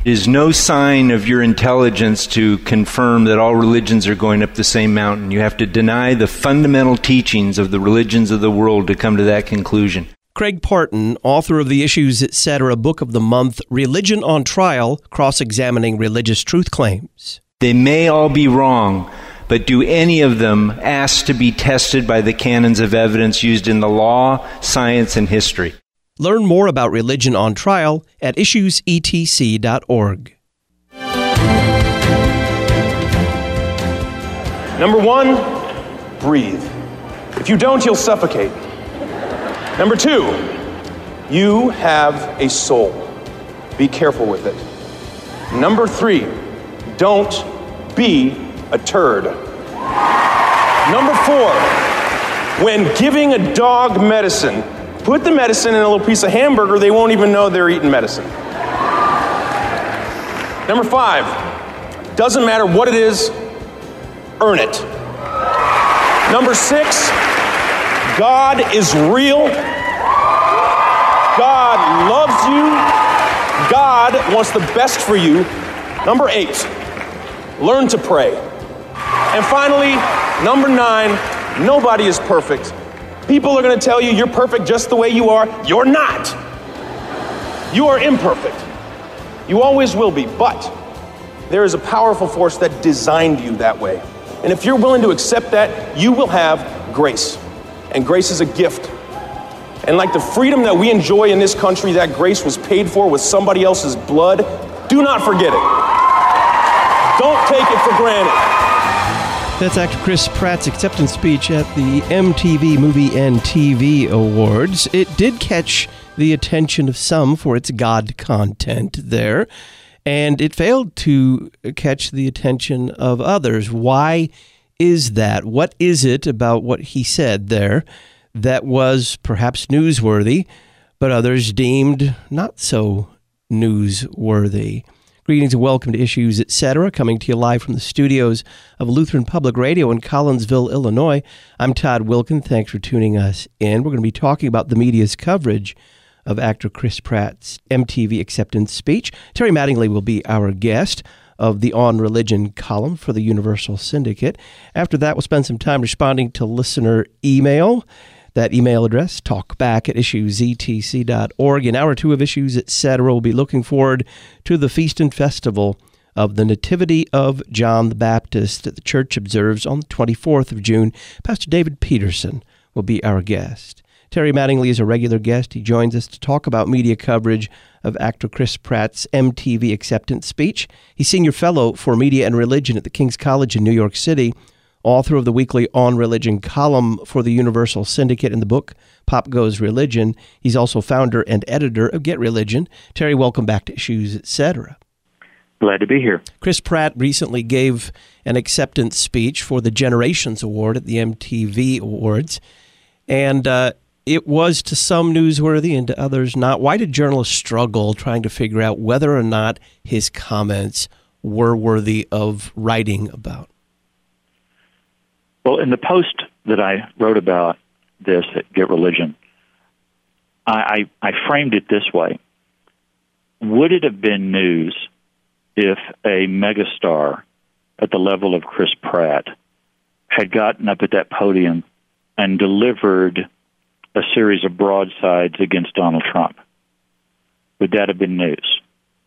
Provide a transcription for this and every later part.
It is no sign of your intelligence to confirm that all religions are going up the same mountain. You have to deny the fundamental teachings of the religions of the world to come to that conclusion. Craig Parton, author of the Issues, Etc. Book of the Month, Religion on Trial, Cross-Examining Religious Truth Claims. They may all be wrong, but do any of them ask to be tested by the canons of evidence used in the law, science, and history? Learn more about Religion on Trial at issuesetc.org. Number one, breathe. If you don't, you'll suffocate. Number two, you have a soul. Be careful with it. Number three, don't be a turd. Number four, when giving a dog medicine, put the medicine in a little piece of hamburger, they won't even know they're eating medicine. Number five, doesn't matter what it is, earn it. Number six, God is real. God loves you. God wants the best for you. Number eight, learn to pray. And finally, number nine, nobody is perfect. People are going to tell you you're perfect just the way you are. You're not. You are imperfect. You always will be, but there is a powerful force that designed you that way. And if you're willing to accept that, you will have grace. And grace is a gift. And like the freedom that we enjoy in this country, that grace was paid for with somebody else's blood. Do not forget it. Don't take it for granted. That's actor Chris Pratt's acceptance speech at the MTV Movie and TV Awards. It did catch the attention of some for its God content there, and it failed to catch the attention of others. Why is that? What is it about what he said there that was perhaps newsworthy, but others deemed not so newsworthy? Greetings and welcome to Issues, Etc., coming to you live from the studios of Lutheran Public Radio in Collinsville, Illinois. I'm Todd Wilkin. Thanks for tuning us in. We're going to be talking about the media's coverage of actor Chris Pratt's MTV acceptance speech. Terry Mattingly will be our guest of the On Religion column for the Universal Syndicate. After that, we'll spend some time responding to listener email. That email address, talkback@issuesetc.org. In hour two of Issues, Etc., we'll be looking forward to the Feast and Festival of the Nativity of John the Baptist that the church observes on the 24th of June. Pastor David Peterson will be our guest. Terry Mattingly is a regular guest. He joins us to talk about media coverage of actor Chris Pratt's MTV acceptance speech. He's senior fellow for media and religion at the King's College in New York City, author of the weekly On Religion column for the Universal Syndicate in the book Pop Goes Religion. He's also founder and editor of Get Religion. Terry, welcome back to Issues, Etc. Glad to be here. Chris Pratt recently gave an acceptance speech for the Generations Award at the MTV Awards, and it was to some newsworthy and to others not. Why did journalists struggle trying to figure out whether or not his comments were worthy of writing about? Well, in the post that I wrote about this at Get Religion, I framed it this way. Would it have been news if a megastar at the level of Chris Pratt had gotten up at that podium and delivered a series of broadsides against Donald Trump? Would that have been news?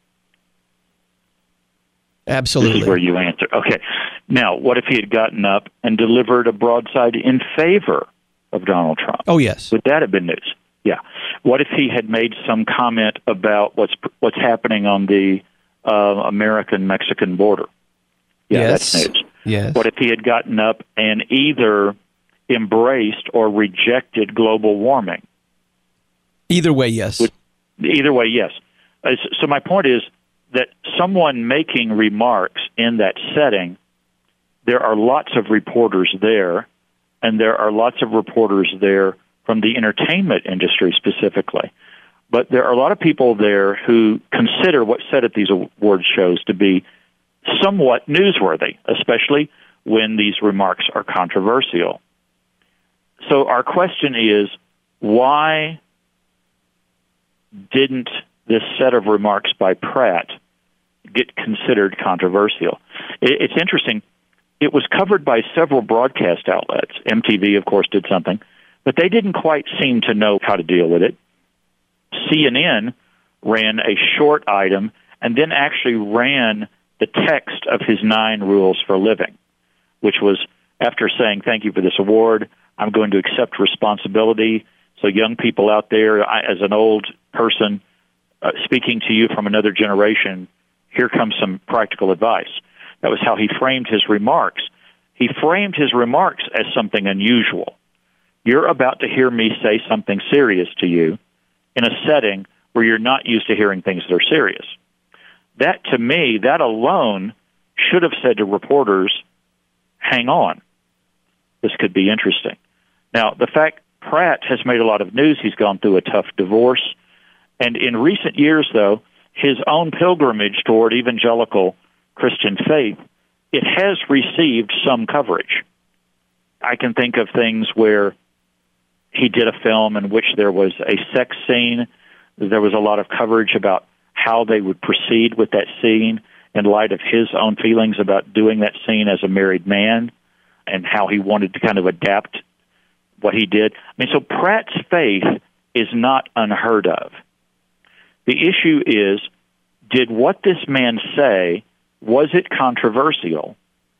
Absolutely. This is where you answer. Okay. Now, what if he had gotten up and delivered a broadside in favor of Donald Trump? Oh, yes. Would that have been news? Yeah. What if he had made some comment about what's happening on the American-Mexican border? Yeah, yes. That's news. Yes. What if he had gotten up and either embraced or rejected global warming? Either way, yes. Either way, yes. So my point is that someone making remarks in that setting, there are lots of reporters there, and there are lots of reporters there from the entertainment industry specifically. But there are a lot of people there who consider what's said at these award shows to be somewhat newsworthy, especially when these remarks are controversial. So our question is, why didn't this set of remarks by Pratt get considered controversial. It's interesting. It was covered by several broadcast outlets. MTV, of course, did something, but they didn't quite seem to know how to deal with it. CNN ran a short item and then actually ran the text of his 9 rules for living, which was, after saying, thank you for this award, I'm going to accept responsibility. So young people out there, as an old person speaking to you from another generation, here comes some practical advice. That was how he framed his remarks. He framed his remarks as something unusual. You're about to hear me say something serious to you in a setting where you're not used to hearing things that are serious. That, to me, that alone should have said to reporters, hang on, this could be interesting. Now, the fact Pratt has made a lot of news, he's gone through a tough divorce, and in recent years, though, his own pilgrimage toward evangelical Christian faith, it has received some coverage. I can think of things where he did a film in which there was a sex scene. There was a lot of coverage about how they would proceed with that scene in light of his own feelings about doing that scene as a married man and how he wanted to kind of adapt what he did. I mean, so Pratt's faith is not unheard of. The issue is, did what this man say, was it controversial?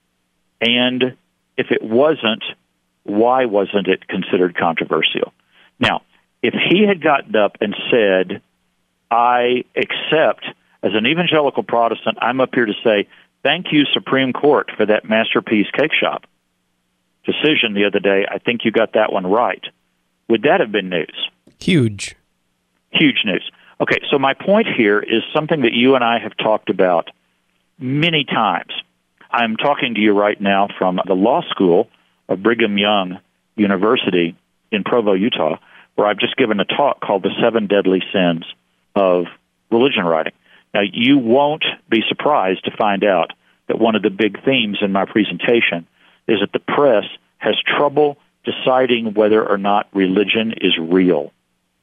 And if it wasn't, why wasn't it considered controversial? Now, if he had gotten up and said, I accept, as an evangelical Protestant, I'm up here to say, thank you, Supreme Court, for that Masterpiece Cake Shop decision the other day. I think you got that one right. Would that have been news? Huge. Huge news. Okay, so my point here is something that you and I have talked about many times. I'm talking to you right now from the law school of Brigham Young University in Provo, Utah, where I've just given a talk called The 7 Deadly Sins of Religion Writing. Now, you won't be surprised to find out that one of the big themes in my presentation is that the press has trouble deciding whether or not religion is real,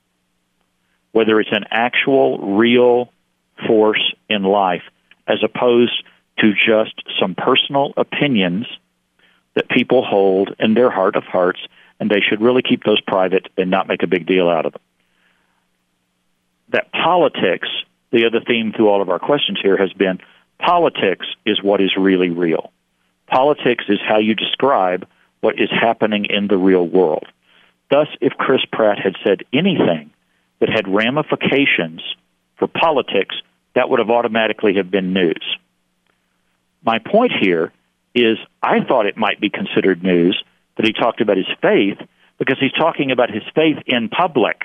whether it's an actual, real force in life, as opposed to just some personal opinions that people hold in their heart of hearts, and they should really keep those private and not make a big deal out of them. That politics, the other theme through all of our questions here has been, politics is what is really real. Politics is how you describe what is happening in the real world. Thus, if Chris Pratt had said anything that had ramifications for politics, that would have automatically have been news. My point here is I thought it might be considered news that he talked about his faith because he's talking about his faith in public.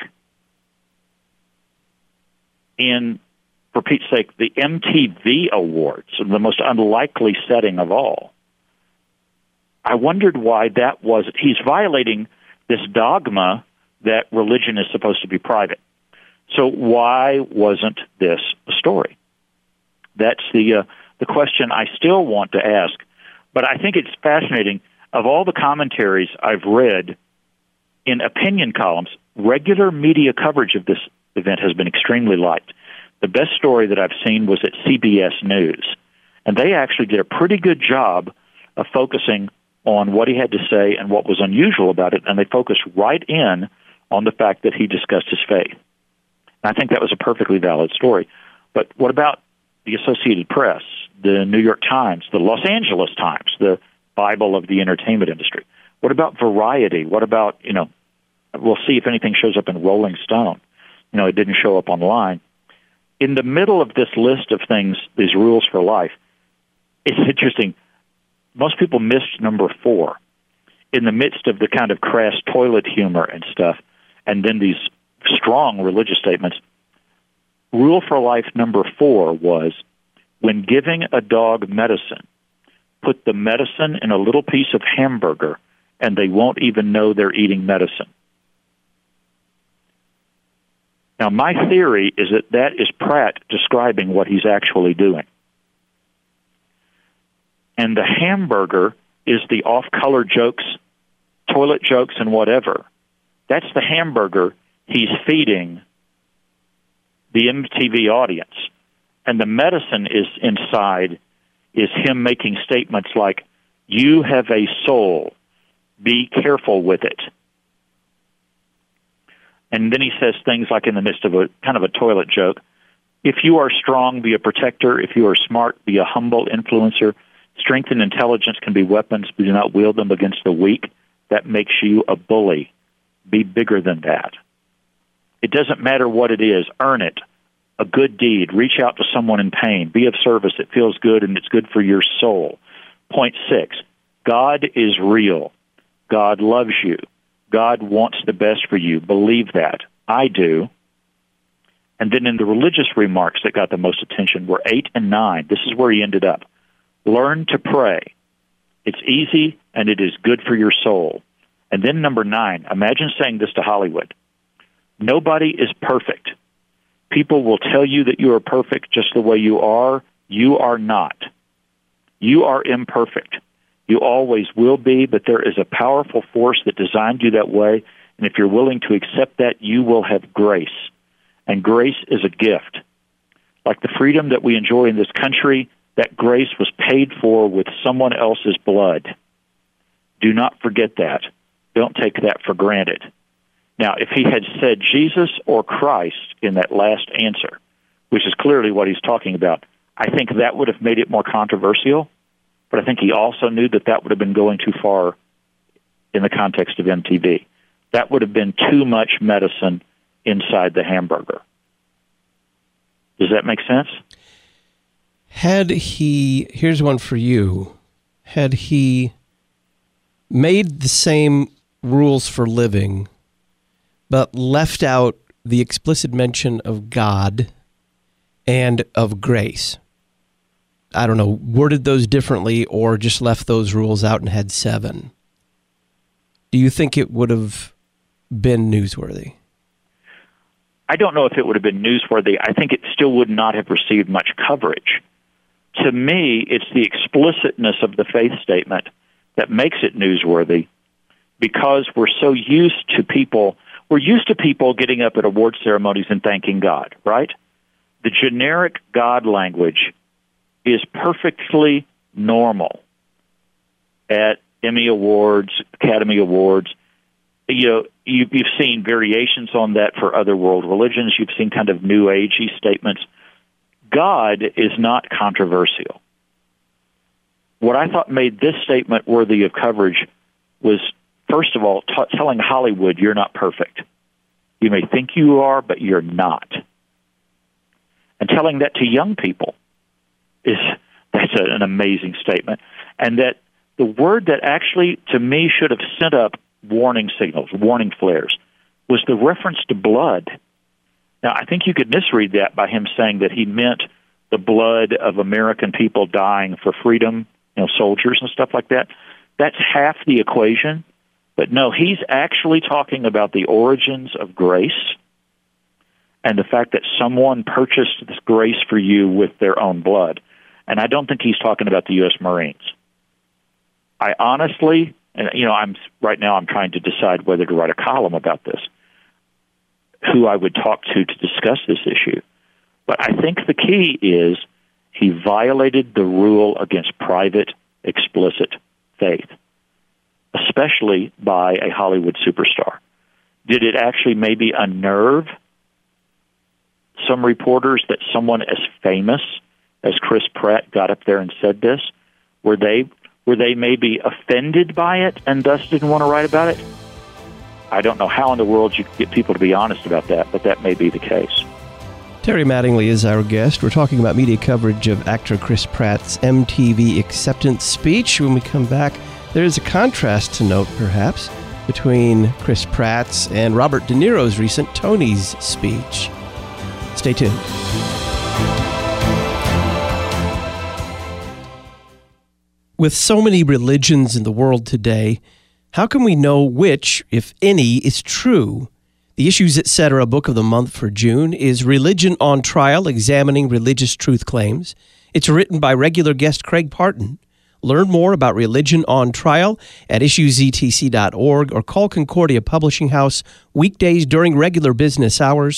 In, for Pete's sake, the MTV Awards, the most unlikely setting of all. I wondered why that was. He's violating this dogma that religion is supposed to be private. So why wasn't this a story? That's the question I still want to ask. But I think it's fascinating. Of all the commentaries I've read in opinion columns, regular media coverage of this event has been extremely light. The best story that I've seen was at CBS News. And they actually did a pretty good job of focusing on what he had to say and what was unusual about it, and they focused right in on the fact that he discussed his faith. And I think that was a perfectly valid story. But what about the Associated Press, the New York Times, the Los Angeles Times, the Bible of the entertainment industry? What about Variety? What about, we'll see if anything shows up in Rolling Stone. It didn't show up online. In the middle of this list of things, these rules for life, it's interesting. Most people missed number 4 in the midst of the kind of crass toilet humor and stuff, and then these strong religious statements. Rule for life number 4 was, when giving a dog medicine, put the medicine in a little piece of hamburger, and they won't even know they're eating medicine. Now, my theory is that is Pratt describing what he's actually doing. And the hamburger is the off-color jokes, toilet jokes, and whatever. That's the hamburger he's feeding the MTV audience. And the medicine is inside is him making statements like, you have a soul, be careful with it. And then he says things like in the midst of a kind of a toilet joke, if you are strong, be a protector. If you are smart, be a humble influencer. Strength and intelligence can be weapons, but do not wield them against the weak. That makes you a bully. Be bigger than that. It doesn't matter what it is. Earn it. A good deed. Reach out to someone in pain. Be of service. It feels good, and it's good for your soul. Point 6, God is real. God loves you. God wants the best for you. Believe that. I do. And then in the religious remarks that got the most attention were 8 and 9. This is where he ended up. Learn to pray. It's easy, and it is good for your soul. And then number 9, imagine saying this to Hollywood. Nobody is perfect. People will tell you that you are perfect just the way you are. You are not. You are imperfect. You always will be, but there is a powerful force that designed you that way, and if you're willing to accept that, you will have grace. And grace is a gift. Like the freedom that we enjoy in this country, that grace was paid for with someone else's blood. Do not forget that. Don't take that for granted. Now, if he had said Jesus or Christ in that last answer, which is clearly what he's talking about, I think that would have made it more controversial, but I think he also knew that that would have been going too far in the context of MTV. That would have been too much medicine inside the hamburger. Does that make sense? Had he, here's one for you, had he made the same rules for living, but left out the explicit mention of God and of grace, I don't know, worded those differently or just left those rules out and had 7, do you think it would have been newsworthy? I don't know if it would have been newsworthy. I think it still would not have received much coverage. To me, it's the explicitness of the faith statement that makes it newsworthy, because we're so used to people getting up at award ceremonies and thanking God, right? The generic God language is perfectly normal at Emmy Awards, Academy Awards. You know, you've seen variations on that for other world religions. You've seen kind of New Agey statements. God is not controversial. What I thought made this statement worthy of coverage was, first of all, telling Hollywood you're not perfect. You may think you are, but you're not. And telling that to young people that's an amazing statement. And that the word that actually, to me, should have sent up warning signals, warning flares, was the reference to blood. Now, I think you could misread that by him saying that he meant the blood of American people dying for freedom, soldiers and stuff like that. That's half the equation. But no, he's actually talking about the origins of grace and the fact that someone purchased this grace for you with their own blood. And I don't think he's talking about the U.S. Marines. I honestly, and I'm trying to decide whether to write a column about this, who I would talk to discuss this issue. But I think the key is he violated the rule against private, explicit faith, especially by a Hollywood superstar. Did it actually maybe unnerve some reporters that someone as famous as Chris Pratt got up there and said this? Were they maybe offended by it and thus didn't want to write about it? I don't know how in the world you could get people to be honest about that, but that may be the case. Terry Mattingly is our guest. We're talking about media coverage of actor Chris Pratt's MTV acceptance speech. When we come back, there is a contrast to note, perhaps, between Chris Pratt's and Robert De Niro's recent Tony's speech. Stay tuned. With so many religions in the world today, how can we know which, if any, is true? The Issues Etc. book of the month for June is Religion on Trial, Examining Religious Truth Claims. It's written by regular guest Craig Parton. Learn more about Religion on Trial at issuesetc.org or call Concordia Publishing House weekdays during regular business hours,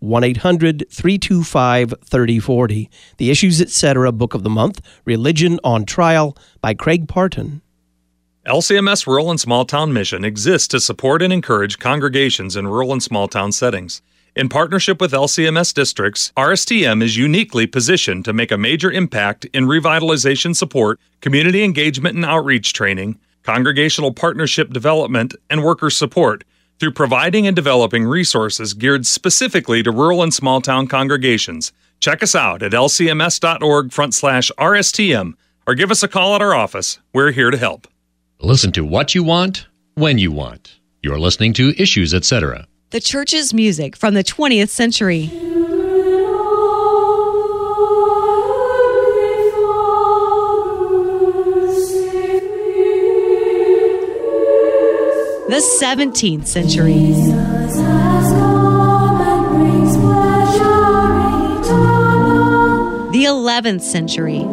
1-800-325-3040. The Issues Etc. Book of the Month, Religion on Trial by Craig Parton. LCMS Rural and Small Town Mission exists to support and encourage congregations in rural and small town settings. In partnership with LCMS districts, RSTM is uniquely positioned to make a major impact in revitalization support, community engagement and outreach training, congregational partnership development, and worker support through providing and developing resources geared specifically to rural and small town congregations. Check us out at lcms.org/RSTM or give us a call at our office. We're here to help. Listen to what you want, when you want. You're listening to Issues Etc. The church's music from the 20th century. The 17th century. The 11th century.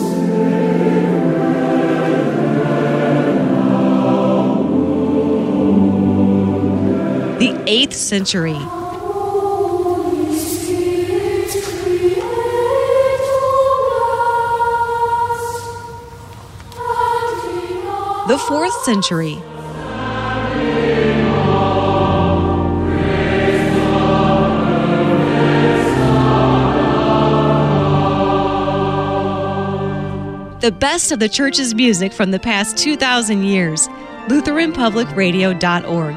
The 8th century. The 4th century. The best of the church's music from the past 2,000 years. LutheranPublicRadio.org.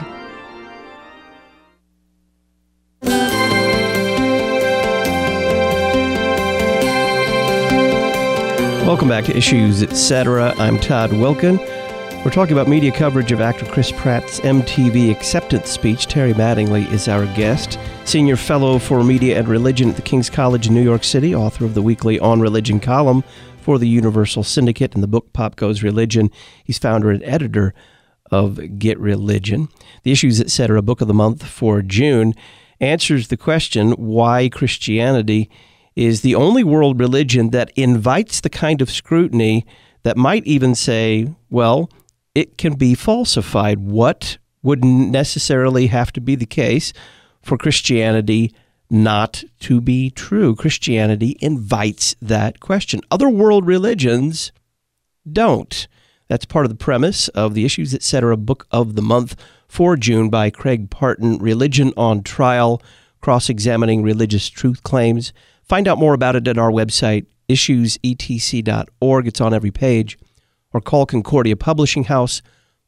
Welcome back to Issues Etc. I'm Todd Wilkin. We're talking about media coverage of actor Chris Pratt's MTV acceptance speech. Terry Mattingly is our guest, Senior Fellow for Media and Religion at the King's College in New York City, author of the weekly On Religion column for the Universal Syndicate and the book Pop Goes Religion. He's founder and editor of Get Religion. The Issues Etc. Book of the Month for June answers the question why Christianity is the only world religion that invites the kind of scrutiny that might even say, well, it can be falsified. What would necessarily have to be the case for Christianity not to be true? Christianity invites that question. Other world religions don't. That's part of the premise of the Issues Etc. Book of the Month for June by Craig Parton, Religion on Trial, Cross-Examining Religious Truth Claims. Find out more about it at our website, issuesetc.org. It's on every page. Or call Concordia Publishing House,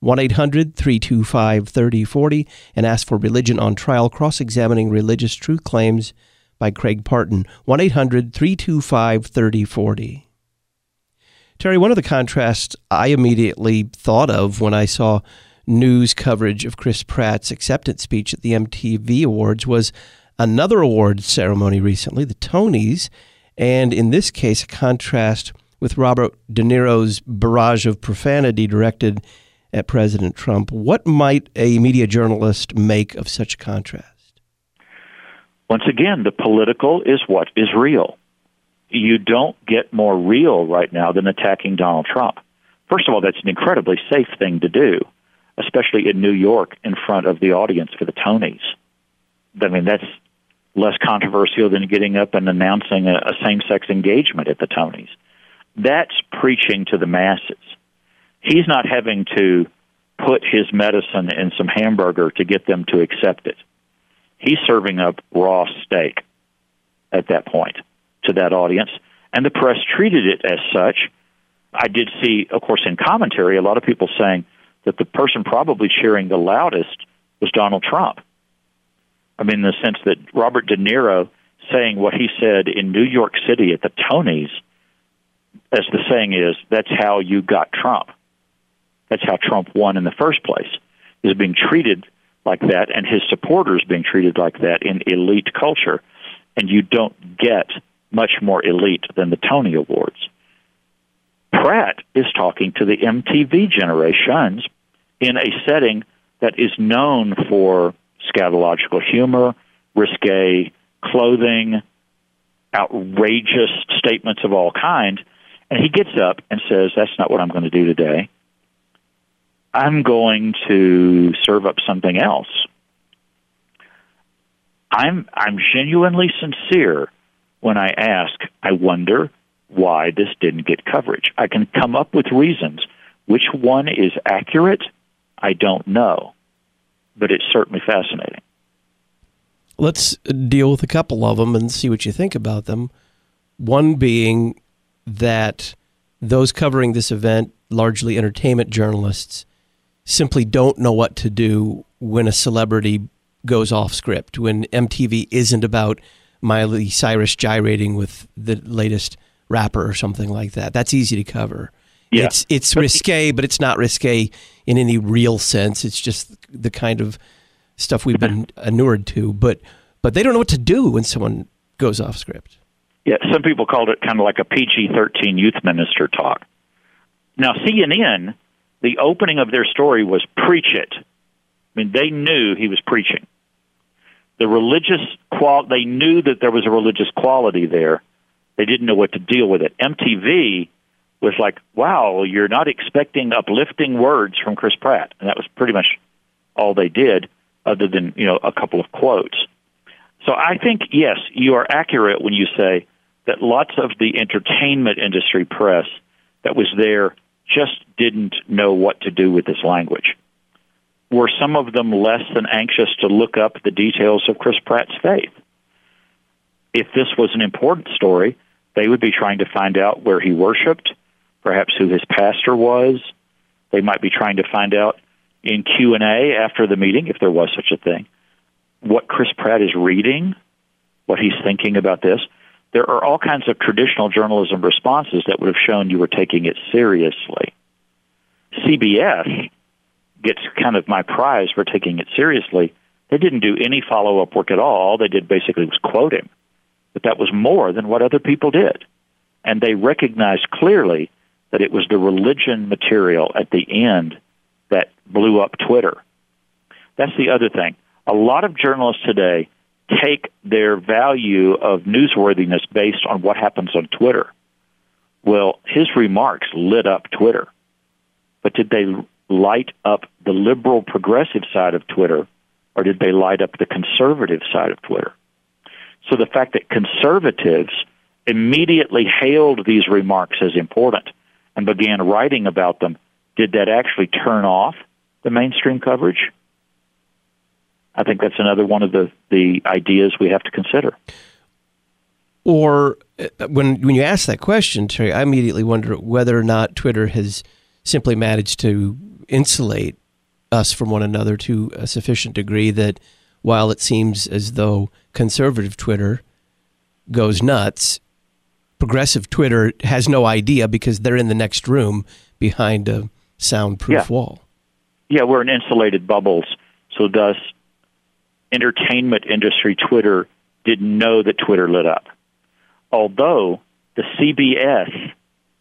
1-800-325-3040, and ask for Religion on Trial, Cross-Examining Religious Truth Claims by Craig Parton, 1-800-325-3040. Terry, one of the contrasts I immediately thought of when I saw news coverage of Chris Pratt's acceptance speech at the MTV Awards was another awards ceremony recently, the Tonys, and in this case, a contrast with Robert De Niro's barrage of profanity directed at President Trump. What might a media journalist make of such a contrast? Once again, the political is what is real. You don't get more real right now than attacking Donald Trump. First of all, that's an incredibly safe thing to do, especially in New York in front of the audience for the Tonys. I mean, that's less controversial than getting up and announcing a same-sex engagement at the Tonys. That's preaching to the masses. He's not having to put his medicine in some hamburger to get them to accept it. He's serving up raw steak at that point to that audience, and the press treated it as such. I did see, of course, in commentary, a lot of people saying that the person probably cheering the loudest was Donald Trump. I mean, in the sense that Robert De Niro saying what he said in New York City at the Tonys, as the saying is, that's how you got Trump. That's how Trump won in the first place, is being treated like that, and his supporters being treated like that in elite culture. And you don't get much more elite than the Tony Awards. Pratt is talking to the MTV generations in a setting that is known for scatological humor, risque clothing, outrageous statements of all kinds, And he gets up and says, that's not what I'm going to do today. I'm going to serve up something else. I'm genuinely sincere when I ask, I wonder why this didn't get coverage. I can come up with reasons. Which one is accurate? I don't know. But it's certainly fascinating. Let's deal with a couple of them and see what you think about them. One being that those covering this event, largely entertainment journalists, simply don't know what to do when a celebrity goes off script, when MTV isn't about Miley Cyrus gyrating with the latest rapper or something like that. That's easy to cover. Yeah. It's risque, but it's not risque in any real sense. It's just the kind of stuff we've been inured to. But they don't know what to do when someone goes off script. Yeah, some people called it kind of like a PG-13 youth minister talk. Now, CNN, the opening of their story was preach it. I mean, they knew he was preaching. The religious they knew that there was a religious quality there. They didn't know what to deal with it. MTV was like, wow, you're not expecting uplifting words from Chris Pratt. And that was pretty much all they did, other than, a couple of quotes. So I think, yes, you are accurate when you say that lots of the entertainment industry press that was there just didn't know what to do with this language. Were some of them less than anxious to look up the details of Chris Pratt's faith? If this was an important story, they would be trying to find out where he worshiped, perhaps who his pastor was. They might be trying to find out in Q&A after the meeting, if there was such a thing, what Chris Pratt is reading, what he's thinking about this. There are all kinds of traditional journalism responses that would have shown you were taking it seriously. CBS gets kind of my prize for taking it seriously. They didn't do any follow-up work at all. All they did basically was quote him. But that was more than what other people did. And they recognized clearly that it was the religion material at the end that blew up Twitter. That's the other thing. A lot of journalists today take their value of newsworthiness based on what happens on Twitter. Well, his remarks lit up Twitter. But did they light up the liberal progressive side of Twitter, or did they light up the conservative side of Twitter? So the fact that conservatives immediately hailed these remarks as important and began writing about them, did that actually turn off the mainstream coverage? I think that's another one of the ideas we have to consider. Or when you ask that question, Terry, I immediately wonder whether or not Twitter has simply managed to insulate us from one another to a sufficient degree that while it seems as though conservative Twitter goes nuts, progressive Twitter has no idea because they're in the next room behind a soundproof wall. Yeah, we're in insulated bubbles. So thus, entertainment industry Twitter didn't know that Twitter lit up. Although the CBS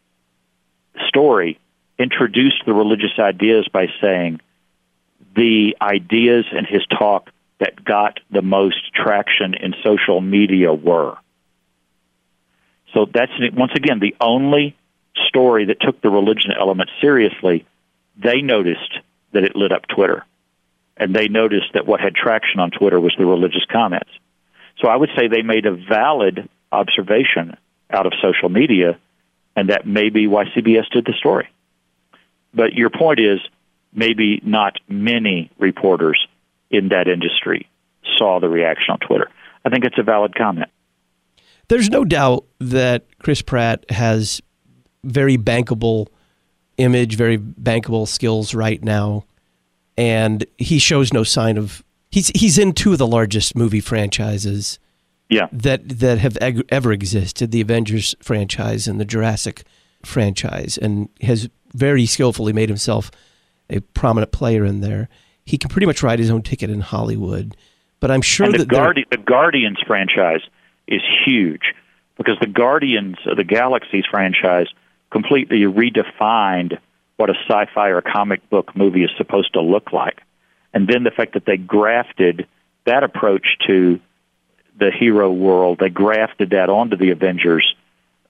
story introduced the religious ideas by saying the ideas in his talk that got the most traction in social media were. So that's, once again, the only story that took the religion element seriously. They noticed that it lit up Twitter. And they noticed that what had traction on Twitter was the religious comments. So I would say they made a valid observation out of social media, and that may be why CBS did the story. But your point is, maybe not many reporters in that industry saw the reaction on Twitter. I think it's a valid comment. There's no doubt that Chris Pratt has very bankable image, very bankable skills right now, and he shows no sign of... He's in two of the largest movie franchises that have ever existed, the Avengers franchise and the Jurassic franchise, and has very skillfully made himself a prominent player in there. He can pretty much ride his own ticket in Hollywood, but I'm sure that the Guardians franchise is huge because the Guardians of the Galaxies franchise completely redefined what a sci-fi or comic book movie is supposed to look like. And then the fact that they grafted that approach to the hero world, they grafted that onto the Avengers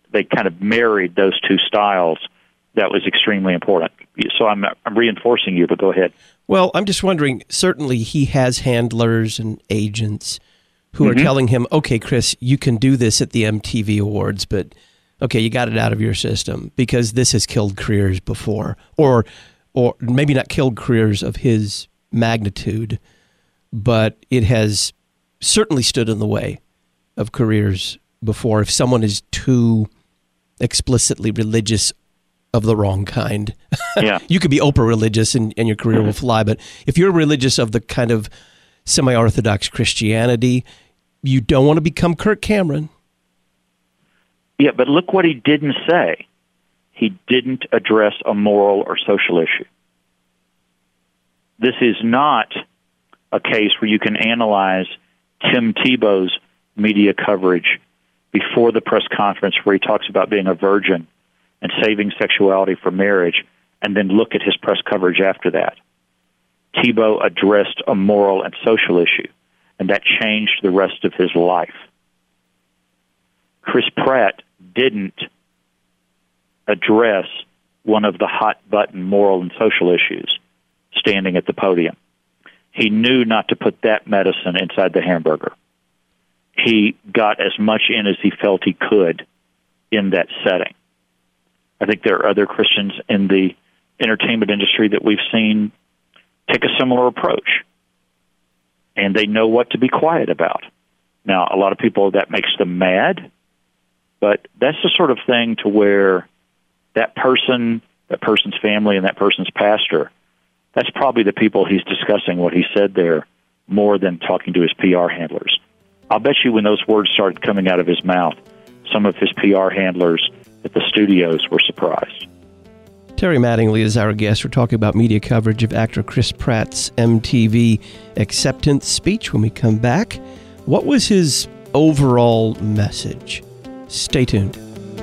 they kind of married those two styles. That was extremely important. So I'm reinforcing you, but go ahead. Well, I'm just wondering, certainly he has handlers and agents who are telling him, okay, Chris, you can do this at the MTV Awards, but okay, you got it out of your system because this has killed careers before, or maybe not killed careers of his magnitude, but it has certainly stood in the way of careers before. If someone is too explicitly religious of the wrong kind, you could be Oprah religious and your career will fly. But if you're religious of the kind of semi-Orthodox Christianity, you don't want to become Kirk Cameron. Yeah, but look what he didn't say. He didn't address a moral or social issue. This is not a case where you can analyze Tim Tebow's media coverage before the press conference where he talks about being a virgin and saving sexuality for marriage, and then look at his press coverage after that. Tebow addressed a moral and social issue, and that changed the rest of his life. Chris Pratt didn't address one of the hot-button moral and social issues standing at the podium. He knew not to put that medicine inside the hamburger. He got as much in as he felt he could in that setting. I think there are other Christians in the entertainment industry that we've seen take a similar approach, and they know what to be quiet about. Now, a lot of people, that makes them mad, but that's the sort of thing to where that person, that person's family, and that person's pastor, that's probably the people he's discussing what he said there more than talking to his PR handlers. I'll bet you when those words started coming out of his mouth, some of his PR handlers at the studios were surprised. Terry Mattingly is our guest. We're talking about media coverage of actor Chris Pratt's MTV acceptance speech. When we come back, what was his overall message? Stay tuned.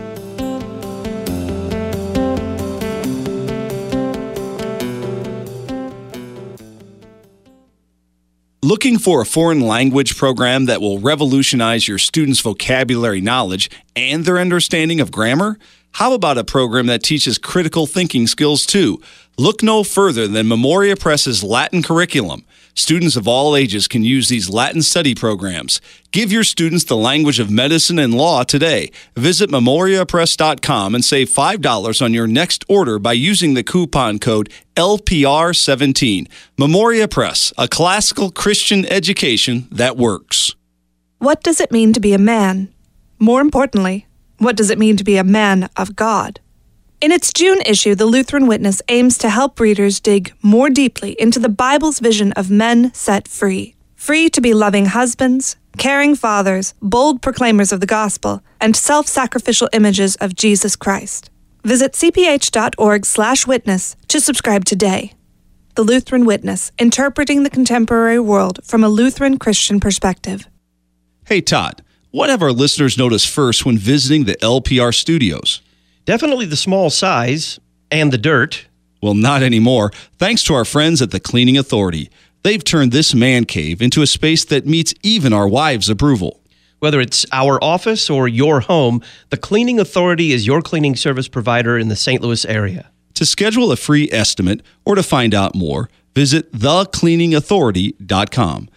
Looking for a foreign language program that will revolutionize your students' vocabulary knowledge and their understanding of grammar? How about a program that teaches critical thinking skills too? Look no further than Memoria Press's Latin curriculum. Students of all ages can use these Latin study programs. Give your students the language of medicine and law today. Visit memoriapress.com and save $5 on your next order by using the coupon code LPR17. Memoria Press, a classical Christian education that works. What does it mean to be a man? More importantly, what does it mean to be a man of God? In its June issue, the Lutheran Witness aims to help readers dig more deeply into the Bible's vision of men set free. Free to be loving husbands, caring fathers, bold proclaimers of the gospel, and self-sacrificial images of Jesus Christ. Visit cph.org/witness to subscribe today. The Lutheran Witness, interpreting the contemporary world from a Lutheran Christian perspective. Hey, Todd, what have our listeners noticed first when visiting the LPR studios? Definitely the small size and the dirt. Well, not anymore, thanks to our friends at the Cleaning Authority. They've turned this man cave into a space that meets even our wives' approval. Whether it's our office or your home, the Cleaning Authority is your cleaning service provider in the St. Louis area. To schedule a free estimate or to find out more, visit thecleaningauthority.com.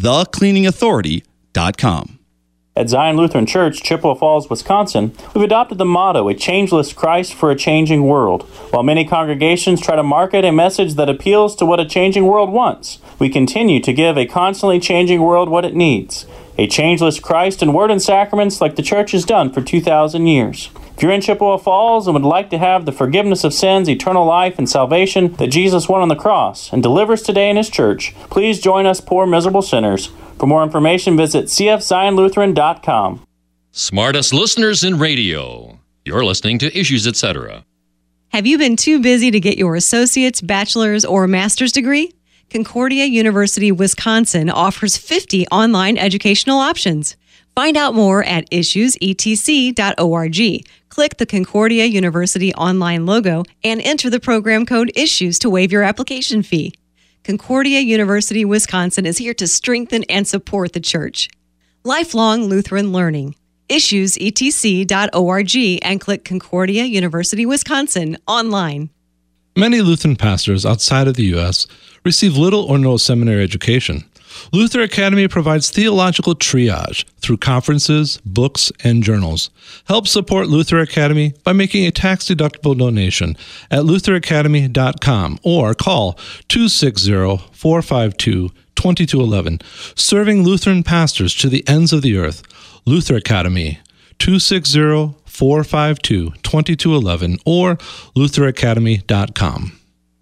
thecleaningauthority.com. At Zion Lutheran Church, Chippewa Falls, Wisconsin, we've adopted the motto, a changeless Christ for a changing world. While many congregations try to market a message that appeals to what a changing world wants, we continue to give a constantly changing world what it needs. A changeless Christ in word and sacraments like the church has done for 2,000 years. If you're in Chippewa Falls and would like to have the forgiveness of sins, eternal life, and salvation that Jesus won on the cross and delivers today in His church, please join us poor, miserable sinners. For more information, visit cfzionlutheran.com. Smartest listeners in radio. You're listening to Issues, Etc. Have you been too busy to get your associate's, bachelor's, or master's degree? Concordia University, Wisconsin offers 50 online educational options. Find out more at issuesetc.org. Click the Concordia University online logo and enter the program code ISSUES to waive your application fee. Concordia University, Wisconsin is here to strengthen and support the church. Lifelong Lutheran learning. issuesetc.org, and click Concordia University, Wisconsin online. Many Lutheran pastors outside of the U.S. receive little or no seminary education. Luther Academy provides theological triage through conferences, books, and journals. Help support Luther Academy by making a tax-deductible donation at lutheracademy.com or call 260-452-2211. Serving Lutheran pastors to the ends of the earth. Luther Academy, 260-452-2211 or lutheracademy.com.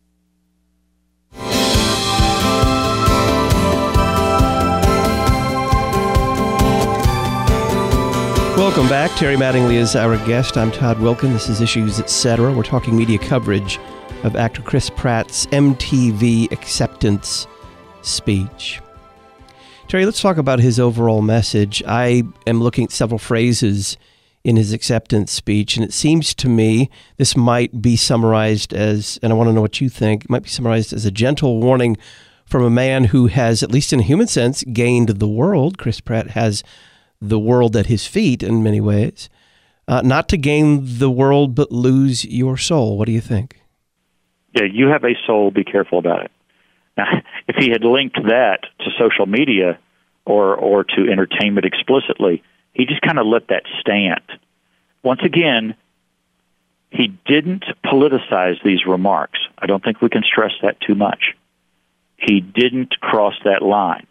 Welcome back. Terry Mattingly is our guest. I'm Todd Wilkin. This is Issues Etc. We're talking media coverage of actor Chris Pratt's MTV acceptance speech. Terry, let's talk about his overall message. I am looking at several phrases in his acceptance speech, and it seems to me this might be summarized as, and I want to know what you think, it might be summarized as a gentle warning from a man who has, at least in a human sense, gained the world. Chris Pratt has the world at his feet in many ways. Not to gain the world, but lose your soul. What do you think? Yeah, you have a soul. Be careful about it. Now, if he had linked that to social media or to entertainment explicitly, he just kind of let that stand. Once again, he didn't politicize these remarks. I don't think we can stress that too much. He didn't cross that line.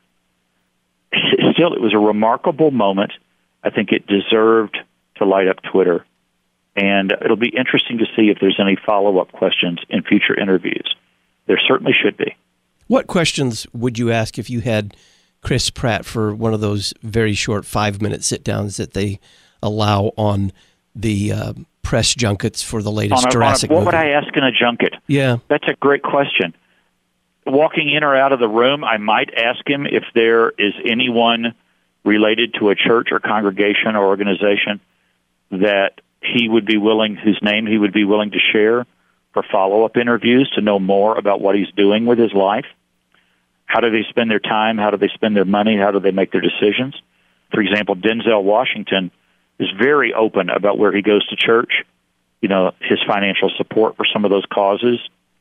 Still, it was a remarkable moment. I think it deserved to light up Twitter. And it'll be interesting to see if there's any follow-up questions in future interviews. There certainly should be. What questions would you ask if you had Chris Pratt for one of those very short 5-minute sit-downs that they allow on the press junkets for the latest Jurassic movie? What would I ask in a junket? Yeah. That's a great question. Walking in or out of the room, I might ask him if there is anyone related to a church or congregation or organization that he would be willing, whose name he would be willing to share for follow-up interviews to know more about what he's doing with his life. How do they spend their time? How do they spend their money? How do they make their decisions? For example, Denzel Washington is very open about where he goes to church, his financial support for some of those causes.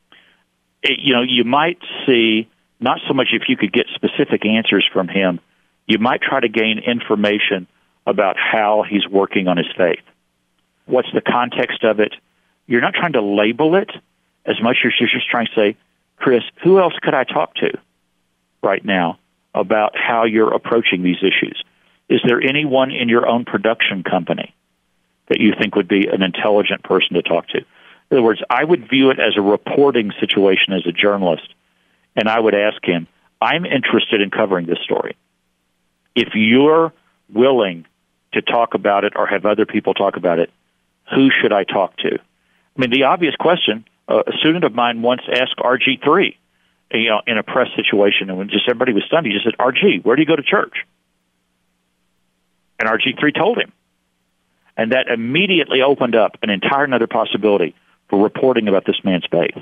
You might see, not so much if you could get specific answers from him, you might try to gain information about how he's working on his faith. What's the context of it? You're not trying to label it as much as you're just trying to say, Chris, who else could I talk to right now about how you're approaching these issues? Is there anyone in your own production company that you think would be an intelligent person to talk to? In other words, I would view it as a reporting situation as a journalist, and I would ask him, I'm interested in covering this story. If you're willing to talk about it or have other people talk about it, who should I talk to? I mean, the obvious question, a student of mine once asked RG3, in a press situation, and when just everybody was stunned, he just said, RG, where do you go to church? And RG3 told him. And that immediately opened up an entire another possibility for reporting about this man's faith.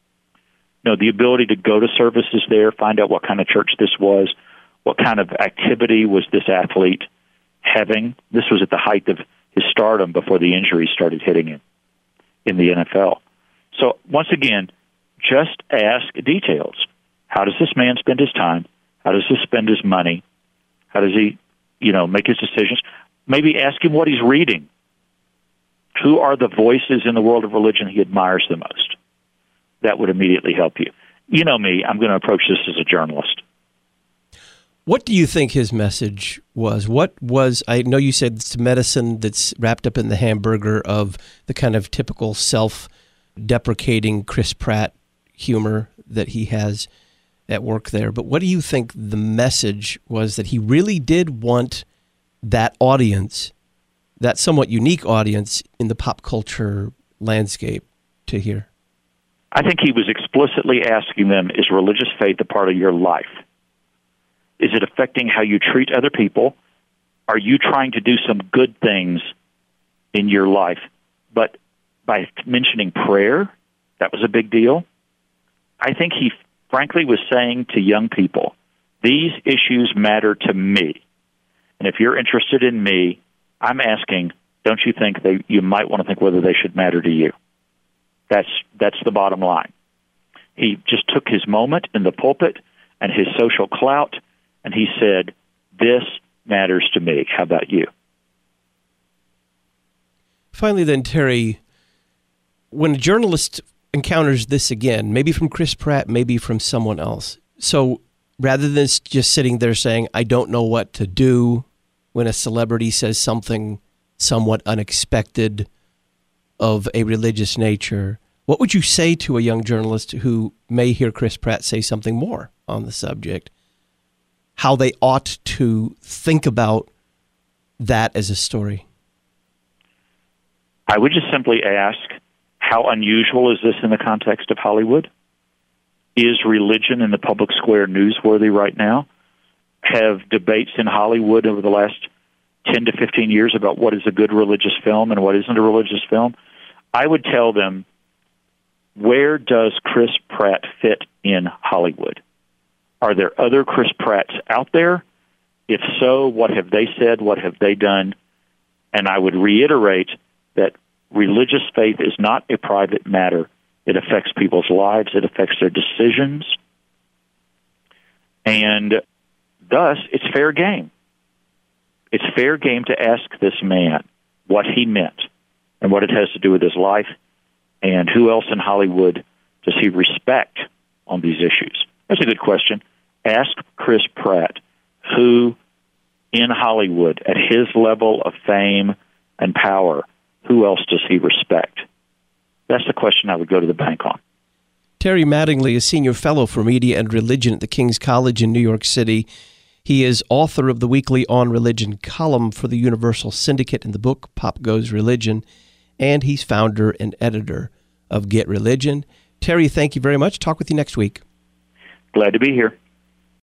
The ability to go to services there, find out what kind of church this was, what kind of activity was this athlete having. This was at the height of his stardom before the injuries started hitting him in the NFL. So once again, just ask details. How does this man spend his time? How does he spend his money? How does he, make his decisions? Maybe ask him what he's reading. Who are the voices in the world of religion he admires the most? That would immediately help you. You know me, I'm going to approach this as a journalist. What do you think his message was? I know you said it's medicine that's wrapped up in the hamburger of the kind of typical self-deprecating Chris Pratt humor that he has at work there. But what do you think the message was that he really did want that audience, that somewhat unique audience in the pop culture landscape, to hear? I think he was explicitly asking them, is religious faith a part of your life? Is it affecting how you treat other people? Are you trying to do some good things in your life? But by mentioning prayer, that was a big deal. I think he frankly was saying to young people, these issues matter to me. And if you're interested in me, I'm asking, don't you think you might want to think whether they should matter to you? That's the bottom line. He just took his moment in the pulpit and his social clout, and he said, this matters to me. How about you? Finally then, Terry, when a journalist encounters this again, maybe from Chris Pratt, maybe from someone else, so rather than just sitting there saying, I don't know what to do, when a celebrity says something somewhat unexpected of a religious nature, what would you say to a young journalist who may hear Chris Pratt say something more on the subject? How they ought to think about that as a story? I would just simply ask, how unusual is this in the context of Hollywood? Is religion in the public square newsworthy right now? Have debates in Hollywood over the last 10 to 15 years about what is a good religious film and what isn't a religious film? I would tell them, where does Chris Pratt fit in Hollywood? Are there other Chris Pratts out there? If so, what have they said? What have they done? And I would reiterate that religious faith is not a private matter. It affects people's lives. It affects their decisions. And thus, it's fair game. It's fair game to ask this man what he meant and what it has to do with his life, and who else in Hollywood does he respect on these issues? That's a good question. Ask Chris Pratt who in Hollywood, at his level of fame and power, who else does he respect? That's the question I would go to the bank on. Terry Mattingly is Senior Fellow for Media and Religion at the King's College in New York City. He is author of the weekly On Religion column for the Universal Syndicate and the book Pop Goes Religion, and he's founder and editor of Get Religion. Terry, thank you very much. Talk with you next week. Glad to be here.